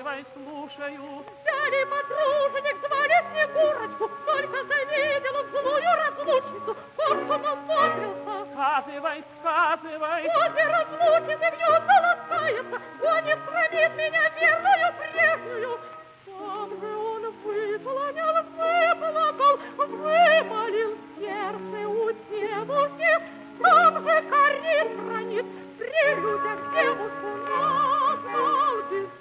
Сказывай, слушаю. Взяли подружек, звали Снегурочку, только завидела злую разлучницу, коршуном подрился. Сказывай, сказывай. Возле разлучницы вьется, ласкается, гонит, хранит меня верную прежнюю. Сам же он выполонял, выплакал, вымолил сердце у девушки, сам же корит, хранит, при людях девушку назвал без